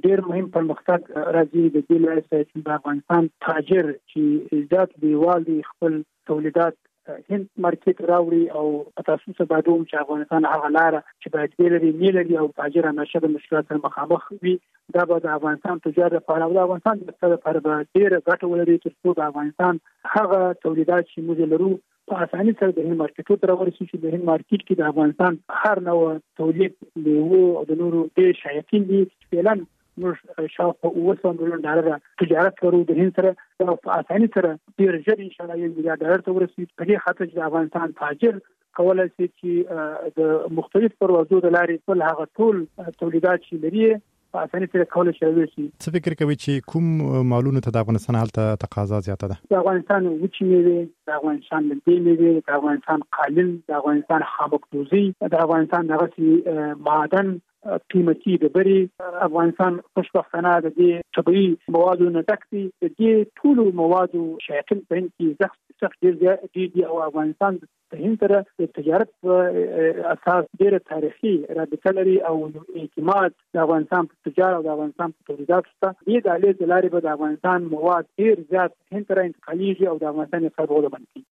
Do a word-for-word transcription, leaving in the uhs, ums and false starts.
ډېر مهم پرمختګ راځي د دې لارې سره چې د افغانستان تاجر چې ذات دیوال دی خپل تولیدات هند مارکیټ راوړي او تاسو څه باندې چې افغانستان هغه لار چې باید ویلري نیلري او تاجر همیشه د مشکلات سره مخامخ وي دا به د افغانستان تجارت لپاره او د افغانستان د اقتصاد لپاره ډېره ګټه ولري ترڅو د افغانستان هغه تولیدات چې موږ لرو په اسانۍ سره د هند مارکیټو ته ورسېږي چې د هند مارکیټ کې د افغانستان هر نوع تولید میوو او د نورو ډېر شایقین دي چې فعلا موږ شاوخوا اوه سوه میلیون ډالر تجارت کوو د هند سره دا په اسانۍ سره ډېر ژر انشاءالله یو میلیارډ ډالر ته ورسېږي په دې خاطر چې د افغانستان تاجر کولی شي چې د مختلف پروازو د لارې خپل هغه ټول تولیدات چې لري په اسانۍ سره کولی شي ورسېږي. څه فکر کوي چې کوم مالونو ته د افغانستان هلته تقاضا زیاته ده؟ د افغانستان وچې میوې، د افغانستان لمدې میوې، د افغانستان قالین، د افغانستان خامکدوزي، د افغانستان دغسې معدن قیمتي ډبرې، افغانستان خوشبختانه د دې طبیعي موادو نه ډک دی. د دې ټولو موادو شایقین په هند کې سخت ډېر دي او افغانستان د هند سره د تجارت په اساس ډېره تاریخي رابطه لري او اعتماد د افغانستان په تجارت او د افغانستان په تولیداتو شته. دې ډالې د لارې به د افغانستان مواد ډېر زیات هند ته انتقالیږي او د افغانستان اقتصاد وده باندې